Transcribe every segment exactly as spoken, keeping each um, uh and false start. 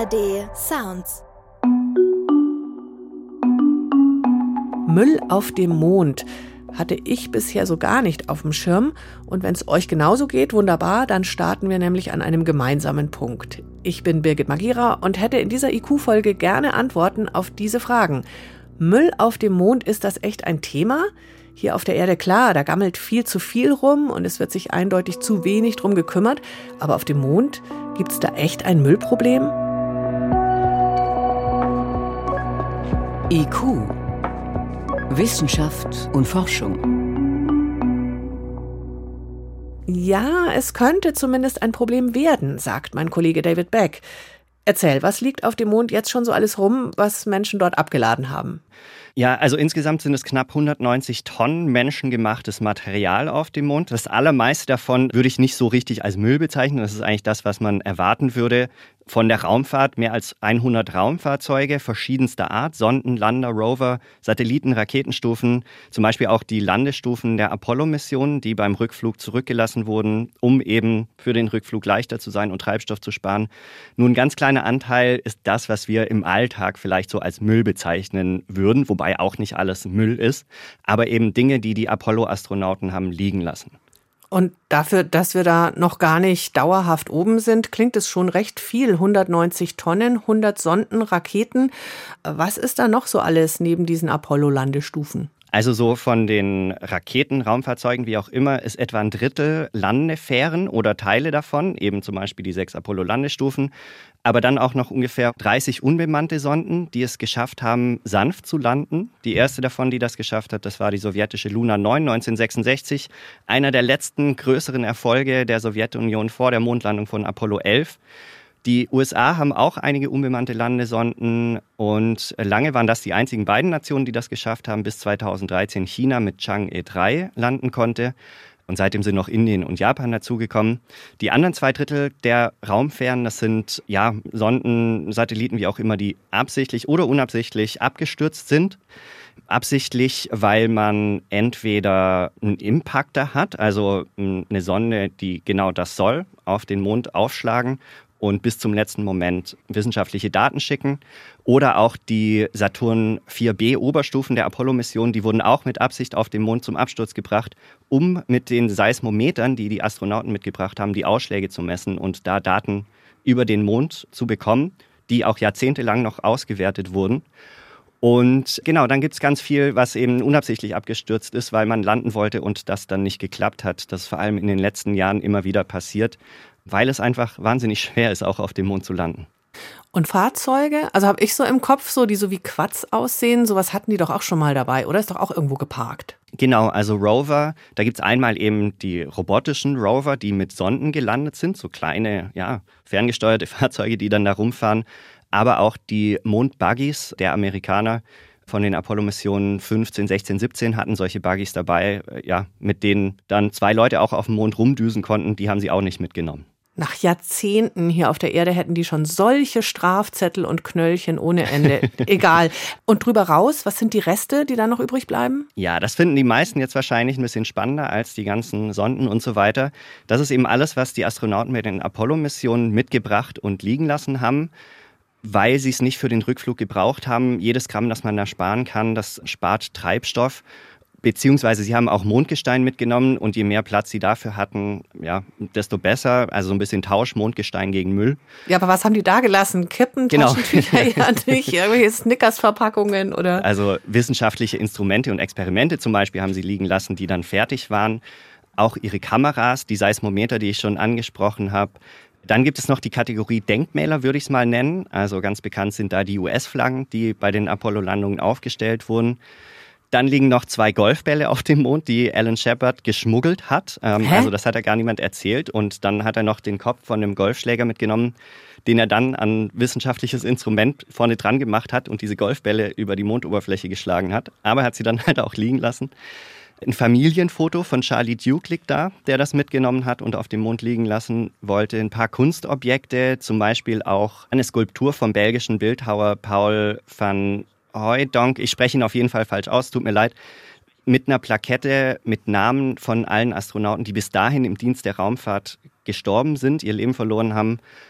A R D Sounds. Müll auf dem Mond hatte ich bisher so gar nicht auf dem Schirm. Und wenn es euch genauso geht, wunderbar, dann starten wir nämlich an einem gemeinsamen Punkt. Ich bin Birgit Magira und hätte in dieser I Q-Folge gerne Antworten auf diese Fragen. Müll auf dem Mond, ist das echt ein Thema? Hier auf der Erde, klar, da gammelt viel zu viel rum und es wird sich eindeutig zu wenig drum gekümmert. Aber auf dem Mond, gibt es da echt ein Müllproblem? I Q. Wissenschaft und Forschung. Ja, es könnte zumindest ein Problem werden, sagt mein Kollege David Beck. Erzähl, was liegt auf dem Mond jetzt schon so alles rum, was Menschen dort abgeladen haben? Ja, also insgesamt sind es knapp hundertneunzig Tonnen menschengemachtes Material auf dem Mond. Das allermeiste davon würde ich nicht so richtig als Müll bezeichnen. Das ist eigentlich das, was man erwarten würde. Von der Raumfahrt mehr als hundert Raumfahrzeuge verschiedenster Art, Sonden, Lander, Rover, Satelliten, Raketenstufen, zum Beispiel auch die Landestufen der Apollo-Missionen, die beim Rückflug zurückgelassen wurden, um eben für den Rückflug leichter zu sein und Treibstoff zu sparen. Nur ein ganz kleiner Anteil ist das, was wir im Alltag vielleicht so als Müll bezeichnen würden, wobei auch nicht alles Müll ist, aber eben Dinge, die die Apollo-Astronauten haben liegen lassen. Und dafür, dass wir da noch gar nicht dauerhaft oben sind, klingt es schon recht viel. hundertneunzig Tonnen, hundert Sonden, Raketen. Was ist da noch so alles neben diesen Apollo-Landestufen? Also so von den Raketen, Raumfahrzeugen, wie auch immer, ist etwa ein Drittel Landefähren oder Teile davon, eben zum Beispiel die sechs Apollo-Landestufen. Aber dann auch noch ungefähr dreißig unbemannte Sonden, die es geschafft haben, sanft zu landen. Die erste davon, die das geschafft hat, das war die sowjetische Luna neun neunzehnhundertsechsundsechzig. Einer der letzten größeren Erfolge der Sowjetunion vor der Mondlandung von Apollo elf. Die U S A haben auch einige unbemannte Landesonden und lange waren das die einzigen beiden Nationen, die das geschafft haben, bis zweitausenddreizehn China mit Chang'e drei landen konnte. Und seitdem sind noch Indien und Japan dazugekommen. Die anderen zwei Drittel der Raumfähren, das sind ja Sonden, Satelliten, wie auch immer, die absichtlich oder unabsichtlich abgestürzt sind. Absichtlich, weil man entweder einen Impactor hat, also eine Sonde, die genau das soll, auf den Mond aufschlagen und bis zum letzten Moment wissenschaftliche Daten schicken. Oder auch die Saturn vier B Oberstufen der Apollo-Mission, die wurden auch mit Absicht auf den Mond zum Absturz gebracht, um mit den Seismometern, die die Astronauten mitgebracht haben, die Ausschläge zu messen und da Daten über den Mond zu bekommen, die auch jahrzehntelang noch ausgewertet wurden. Und genau, dann gibt es ganz viel, was eben unabsichtlich abgestürzt ist, weil man landen wollte und das dann nicht geklappt hat. Das ist vor allem in den letzten Jahren immer wieder passiert, weil es einfach wahnsinnig schwer ist, auch auf dem Mond zu landen. Und Fahrzeuge? Also habe ich so im Kopf, so die so wie Quads aussehen, sowas hatten die doch auch schon mal dabei, oder? Ist doch auch irgendwo geparkt. Genau, also Rover, da gibt es einmal eben die robotischen Rover, die mit Sonden gelandet sind, so kleine, ja, ferngesteuerte Fahrzeuge, die dann da rumfahren, aber auch die Mondbuggies der Amerikaner von den Apollo-Missionen fünfzehn, sechzehn, siebzehn hatten solche Buggies dabei, ja, mit denen dann zwei Leute auch auf dem Mond rumdüsen konnten, die haben sie auch nicht mitgenommen. Nach Jahrzehnten hier auf der Erde hätten die schon solche Strafzettel und Knöllchen ohne Ende. Egal. Und drüber raus, was sind die Reste, die da noch übrig bleiben? Ja, das finden die meisten jetzt wahrscheinlich ein bisschen spannender als die ganzen Sonden und so weiter. Das ist eben alles, was die Astronauten mit den Apollo-Missionen mitgebracht und liegen lassen haben, weil sie es nicht für den Rückflug gebraucht haben. Jedes Gramm, das man da sparen kann, das spart Treibstoff. Beziehungsweise sie haben auch Mondgestein mitgenommen und je mehr Platz sie dafür hatten, ja, desto besser. Also so ein bisschen Tausch, Mondgestein gegen Müll. Ja, aber was haben die da gelassen? Kippen, genau. Taschentücher, ja nicht, irgendwelche Snickers-Verpackungen oder? Also wissenschaftliche Instrumente und Experimente zum Beispiel haben sie liegen lassen, die dann fertig waren. Auch ihre Kameras, die Seismometer, die ich schon angesprochen habe. Dann gibt es noch die Kategorie Denkmäler, würde ich es mal nennen. Also ganz bekannt sind da die U S-Flaggen, die bei den Apollo-Landungen aufgestellt wurden. Dann liegen noch zwei Golfbälle auf dem Mond, die Alan Shepard geschmuggelt hat. Ähm, also das hat er gar niemand erzählt. Und dann hat er noch den Kopf von einem Golfschläger mitgenommen, den er dann an wissenschaftliches Instrument vorne dran gemacht hat und diese Golfbälle über die Mondoberfläche geschlagen hat. Aber er hat sie dann halt auch liegen lassen. Ein Familienfoto von Charlie Duke liegt da, der das mitgenommen hat und auf dem Mond liegen lassen wollte. Ein paar Kunstobjekte, zum Beispiel auch eine Skulptur vom belgischen Bildhauer Paul van Hooijdonk. Ich spreche ihn auf jeden Fall falsch aus, tut mir leid. Mit einer Plakette mit Namen von allen Astronauten, die bis dahin im Dienst der Raumfahrt gestorben sind, ihr Leben verloren haben.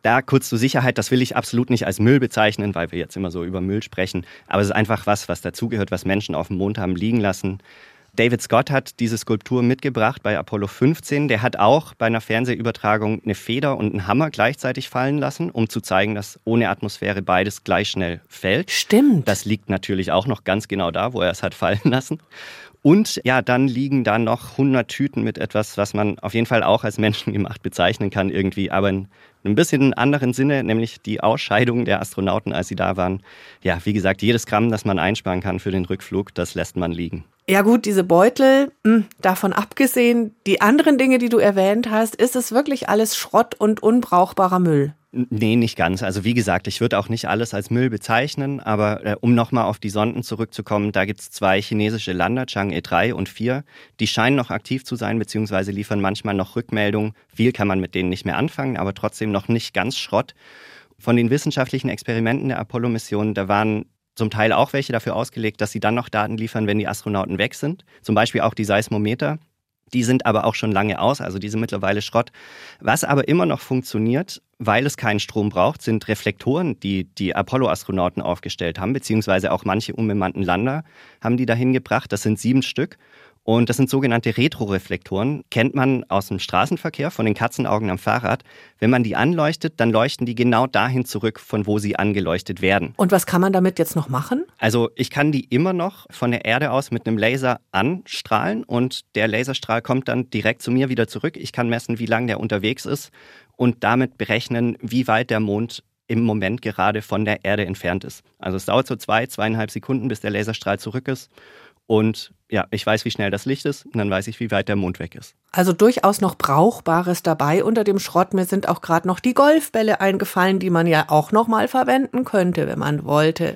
Da kurz zur Sicherheit, das will ich absolut nicht als Müll bezeichnen, weil wir jetzt immer so über Müll sprechen. Aber es ist einfach was, was dazugehört, was Menschen auf dem Mond haben liegen lassen. David Scott hat diese Skulptur mitgebracht bei Apollo fünfzehn. Der hat auch bei einer Fernsehübertragung eine Feder und einen Hammer gleichzeitig fallen lassen, um zu zeigen, dass ohne Atmosphäre beides gleich schnell fällt. Stimmt. Das liegt natürlich auch noch ganz genau da, wo er es hat fallen lassen. Und ja, dann liegen da noch hundert Tüten mit etwas, was man auf jeden Fall auch als menschengemacht bezeichnen kann irgendwie, aber in einem bisschen anderen Sinne, nämlich die Ausscheidung der Astronauten, als sie da waren. Ja, wie gesagt, jedes Gramm, das man einsparen kann für den Rückflug, das lässt man liegen. Ja gut, diese Beutel, mh, davon abgesehen, die anderen Dinge, die du erwähnt hast, ist es wirklich alles Schrott und unbrauchbarer Müll? Nee, nicht ganz. Also wie gesagt, ich würde auch nicht alles als Müll bezeichnen, aber äh, um nochmal auf die Sonden zurückzukommen, da gibt es zwei chinesische Lander, Chang'e drei und vier, die scheinen noch aktiv zu sein, beziehungsweise liefern manchmal noch Rückmeldungen. Viel kann man mit denen nicht mehr anfangen, aber trotzdem noch nicht ganz Schrott. Von den wissenschaftlichen Experimenten der Apollo-Mission, da waren zum Teil auch welche dafür ausgelegt, dass sie dann noch Daten liefern, wenn die Astronauten weg sind. Zum Beispiel auch die Seismometer. Die sind aber auch schon lange aus, also die sind mittlerweile Schrott. Was aber immer noch funktioniert, weil es keinen Strom braucht, sind Reflektoren, die die Apollo-Astronauten aufgestellt haben, beziehungsweise auch manche unbemannten Lander haben die dahin gebracht. Das sind sieben Stück. Und das sind sogenannte Retroreflektoren, kennt man aus dem Straßenverkehr, von den Katzenaugen am Fahrrad. Wenn man die anleuchtet, dann leuchten die genau dahin zurück, von wo sie angeleuchtet werden. Und was kann man damit jetzt noch machen? Also ich kann die immer noch von der Erde aus mit einem Laser anstrahlen und der Laserstrahl kommt dann direkt zu mir wieder zurück. Ich kann messen, wie lang der unterwegs ist und damit berechnen, wie weit der Mond im Moment gerade von der Erde entfernt ist. Also es dauert so zwei, zweieinhalb Sekunden, bis der Laserstrahl zurück ist. Und ja, ich weiß, wie schnell das Licht ist und dann weiß ich, wie weit der Mond weg ist. Also durchaus noch Brauchbares dabei unter dem Schrott. Mir sind auch gerade noch die Golfbälle eingefallen, die man ja auch noch mal verwenden könnte, wenn man wollte.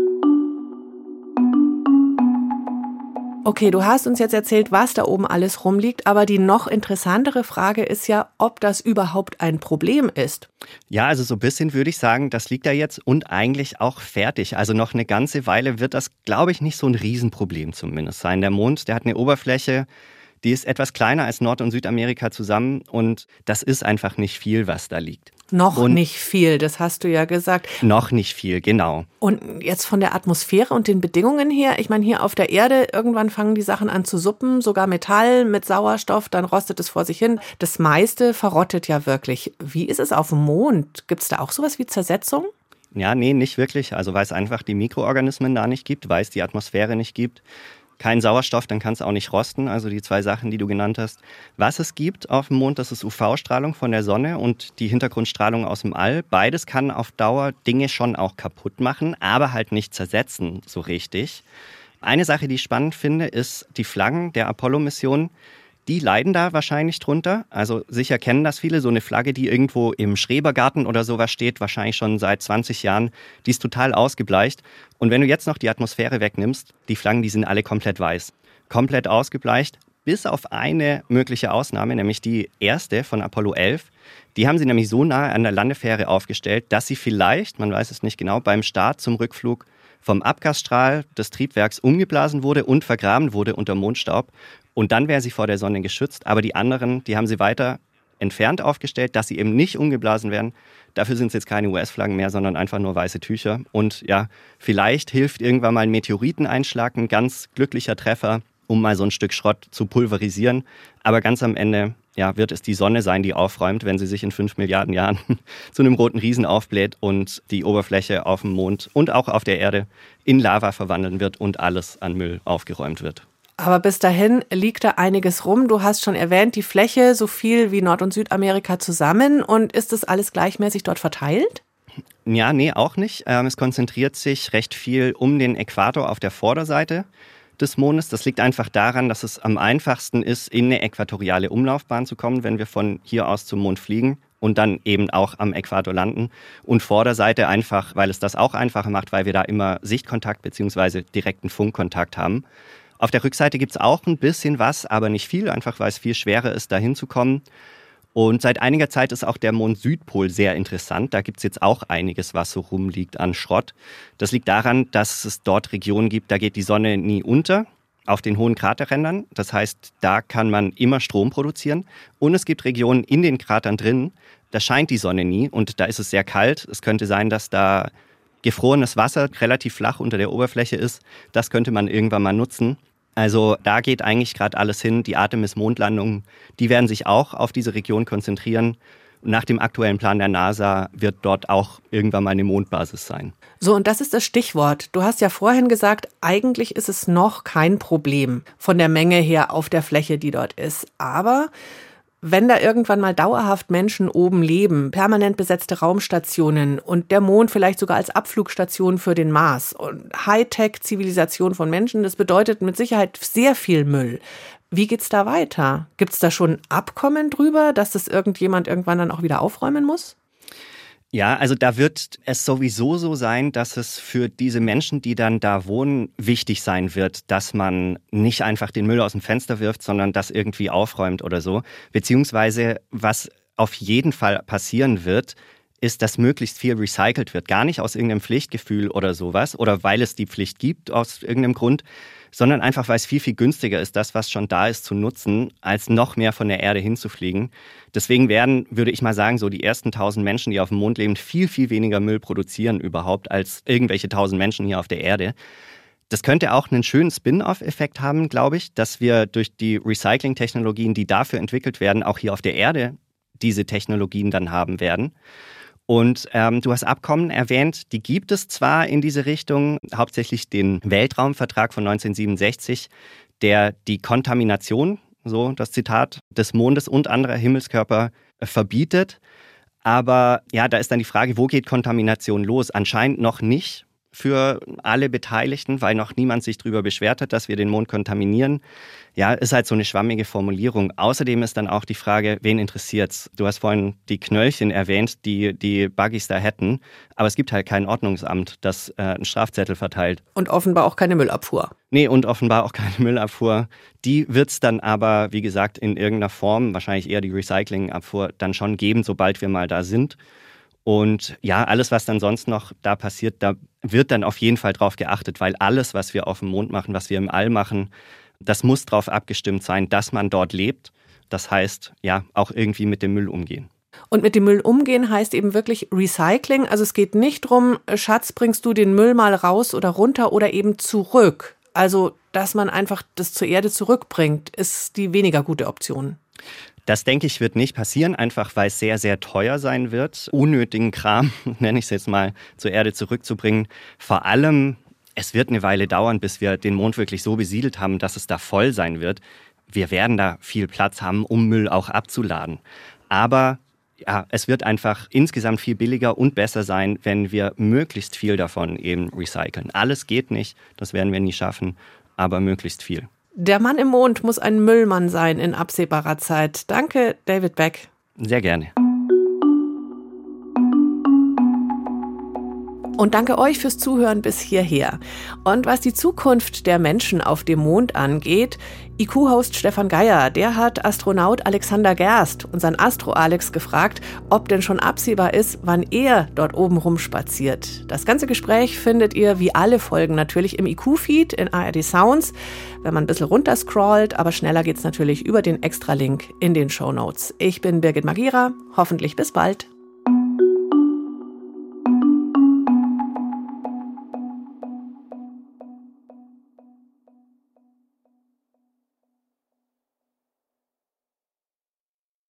Okay, du hast uns jetzt erzählt, was da oben alles rumliegt, aber die noch interessantere Frage ist ja, ob das überhaupt ein Problem ist. Ja, also so ein bisschen würde ich sagen, das liegt da jetzt und eigentlich auch fertig. Also noch eine ganze Weile wird das, glaube ich, nicht so ein Riesenproblem zumindest sein. Der Mond, der hat eine Oberfläche, die ist etwas kleiner als Nord- und Südamerika zusammen und das ist einfach nicht viel, was da liegt. Noch und nicht viel, das hast du ja gesagt. Noch nicht viel, genau. Und jetzt von der Atmosphäre und den Bedingungen her, ich meine, hier auf der Erde, irgendwann fangen die Sachen an zu suppen, sogar Metall mit Sauerstoff, dann rostet es vor sich hin. Das meiste verrottet ja wirklich. Wie ist es auf dem Mond? Gibt es da auch sowas wie Zersetzung? Ja, nee, nicht wirklich. Also weil es einfach die Mikroorganismen da nicht gibt, weil es die Atmosphäre nicht gibt. Kein Sauerstoff, dann kann es auch nicht rosten, also die zwei Sachen, die du genannt hast. Was es gibt auf dem Mond, das ist U V-Strahlung von der Sonne und die Hintergrundstrahlung aus dem All. Beides kann auf Dauer Dinge schon auch kaputt machen, aber halt nicht zersetzen so richtig. Eine Sache, die ich spannend finde, ist die Flaggen der Apollo-Mission. Die leiden da wahrscheinlich drunter. Also sicher kennen das viele. So eine Flagge, die irgendwo im Schrebergarten oder sowas steht, wahrscheinlich schon seit zwanzig Jahren, die ist total ausgebleicht. Und wenn du jetzt noch die Atmosphäre wegnimmst, die Flaggen, die sind alle komplett weiß. Komplett ausgebleicht, bis auf eine mögliche Ausnahme, nämlich die erste von Apollo elf. Die haben sie nämlich so nahe an der Landefähre aufgestellt, dass sie vielleicht, man weiß es nicht genau, beim Start zum Rückflug vom Abgasstrahl des Triebwerks umgeblasen wurde und vergraben wurde unter Mondstaub. Und dann wäre sie vor der Sonne geschützt. Aber die anderen, die haben sie weiter entfernt aufgestellt, dass sie eben nicht umgeblasen werden. Dafür sind es jetzt keine U S-Flaggen mehr, sondern einfach nur weiße Tücher. Und ja, vielleicht hilft irgendwann mal ein Meteoriteneinschlag, ein ganz glücklicher Treffer, um mal so ein Stück Schrott zu pulverisieren. Aber ganz am Ende ja, wird es die Sonne sein, die aufräumt, wenn sie sich in fünf Milliarden Jahren zu einem roten Riesen aufbläht und die Oberfläche auf dem Mond und auch auf der Erde in Lava verwandeln wird und alles an Müll aufgeräumt wird. Aber bis dahin liegt da einiges rum. Du hast schon erwähnt, die Fläche so viel wie Nord- und Südamerika zusammen. Und ist das alles gleichmäßig dort verteilt? Ja, nee, auch nicht. Ähm, es konzentriert sich recht viel um den Äquator auf der Vorderseite des Mondes. Das liegt einfach daran, dass es am einfachsten ist, in eine äquatoriale Umlaufbahn zu kommen, wenn wir von hier aus zum Mond fliegen und dann eben auch am Äquator landen. Und Vorderseite einfach, weil es das auch einfacher macht, weil wir da immer Sichtkontakt bzw. direkten Funkkontakt haben. Auf der Rückseite gibt es auch ein bisschen was, aber nicht viel, einfach weil es viel schwerer ist, da hinzukommen. Und seit einiger Zeit ist auch der Mond-Südpol sehr interessant. Da gibt es jetzt auch einiges, was so rumliegt an Schrott. Das liegt daran, dass es dort Regionen gibt, da geht die Sonne nie unter, auf den hohen Kraterrändern. Das heißt, da kann man immer Strom produzieren. Und es gibt Regionen in den Kratern drin, da scheint die Sonne nie und da ist es sehr kalt. Es könnte sein, dass da gefrorenes Wasser relativ flach unter der Oberfläche ist. Das könnte man irgendwann mal nutzen. Also da geht eigentlich gerade alles hin. Die Artemis-Mondlandungen, die werden sich auch auf diese Region konzentrieren. Und nach dem aktuellen Plan der NASA wird dort auch irgendwann mal eine Mondbasis sein. So, und das ist das Stichwort. Du hast ja vorhin gesagt, eigentlich ist es noch kein Problem von der Menge her auf der Fläche, die dort ist. Aber wenn da irgendwann mal dauerhaft Menschen oben leben, permanent besetzte Raumstationen und der Mond vielleicht sogar als Abflugstation für den Mars und Hightech-Zivilisation von Menschen, das bedeutet mit Sicherheit sehr viel Müll. Wie geht's da weiter? Gibt's da schon Abkommen drüber, dass das irgendjemand irgendwann dann auch wieder aufräumen muss? Ja, also da wird es sowieso so sein, dass es für diese Menschen, die dann da wohnen, wichtig sein wird, dass man nicht einfach den Müll aus dem Fenster wirft, sondern das irgendwie aufräumt oder so. Beziehungsweise, was auf jeden Fall passieren wird, ist, dass möglichst viel recycelt wird. Gar nicht aus irgendeinem Pflichtgefühl oder sowas oder weil es die Pflicht gibt aus irgendeinem Grund, sondern einfach, weil es viel, viel günstiger ist, das, was schon da ist, zu nutzen, als noch mehr von der Erde hinzufliegen. Deswegen werden, würde ich mal sagen, so die ersten tausend Menschen, die auf dem Mond leben, viel, viel weniger Müll produzieren überhaupt als irgendwelche tausend Menschen hier auf der Erde. Das könnte auch einen schönen Spin-off-Effekt haben, glaube ich, dass wir durch die Recycling-Technologien, die dafür entwickelt werden, auch hier auf der Erde diese Technologien dann haben werden. Und ähm, du hast Abkommen erwähnt, die gibt es zwar in diese Richtung, hauptsächlich den Weltraumvertrag von neunzehnhundertsiebenundsechzig, der die Kontamination, so das Zitat, des Mondes und anderer Himmelskörper äh, verbietet. Aber ja, da ist dann die Frage, wo geht Kontamination los? Anscheinend noch nicht für alle Beteiligten, weil noch niemand sich darüber beschwert hat, dass wir den Mond kontaminieren. Ja, ist halt so eine schwammige Formulierung. Außerdem ist dann auch die Frage, wen interessiert's? Du hast vorhin die Knöllchen erwähnt, die die Buggies da hätten. Aber es gibt halt kein Ordnungsamt, das äh, einen Strafzettel verteilt. Und offenbar auch keine Müllabfuhr. Nee, und offenbar auch keine Müllabfuhr. Die wird's dann aber, wie gesagt, in irgendeiner Form, wahrscheinlich eher die Recyclingabfuhr, dann schon geben, sobald wir mal da sind. Und ja, alles, was dann sonst noch da passiert, da wird dann auf jeden Fall drauf geachtet, weil alles, was wir auf dem Mond machen, was wir im All machen, das muss darauf abgestimmt sein, dass man dort lebt. Das heißt, ja, auch irgendwie mit dem Müll umgehen. Und mit dem Müll umgehen heißt eben wirklich Recycling. Also es geht nicht drum, Schatz, bringst du den Müll mal raus oder runter oder eben zurück. Also, dass man einfach das zur Erde zurückbringt, ist die weniger gute Option. Das, denke ich, wird nicht passieren, einfach weil es sehr, sehr teuer sein wird, unnötigen Kram, nenne ich es jetzt mal, zur Erde zurückzubringen. Vor allem, es wird eine Weile dauern, bis wir den Mond wirklich so besiedelt haben, dass es da voll sein wird. Wir werden da viel Platz haben, um Müll auch abzuladen. Aber ja, es wird einfach insgesamt viel billiger und besser sein, wenn wir möglichst viel davon eben recyceln. Alles geht nicht, das werden wir nie schaffen, aber möglichst viel. Der Mann im Mond muss ein Müllmann sein in absehbarer Zeit. Danke, David Beck. Sehr gerne. Und danke euch fürs Zuhören bis hierher. Und was die Zukunft der Menschen auf dem Mond angeht, I Q-Host Stefan Geier, der hat Astronaut Alexander Gerst, unseren Astro-Alex, gefragt, ob denn schon absehbar ist, wann er dort oben rumspaziert. Das ganze Gespräch findet ihr wie alle Folgen natürlich im I Q-Feed in A R D Sounds, wenn man ein bisschen runterscrollt, aber schneller geht's natürlich über den Extra-Link in den Shownotes. Ich bin Birgit Magira, hoffentlich bis bald.